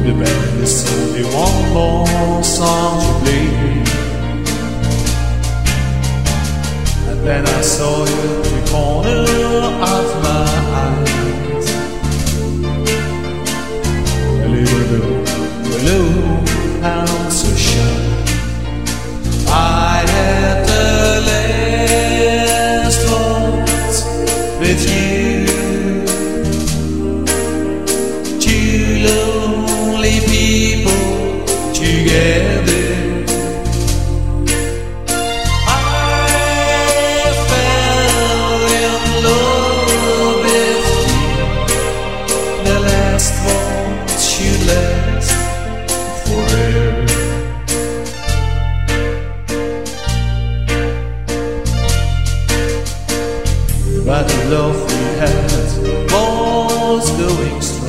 The band is only one more song to play, and then I saw you in the corner of my eyes. Hello, I'm so shy. I had the last words with you. Two lonely people together. I fell in love with you. The last words should last forever. But the love we had was going strong.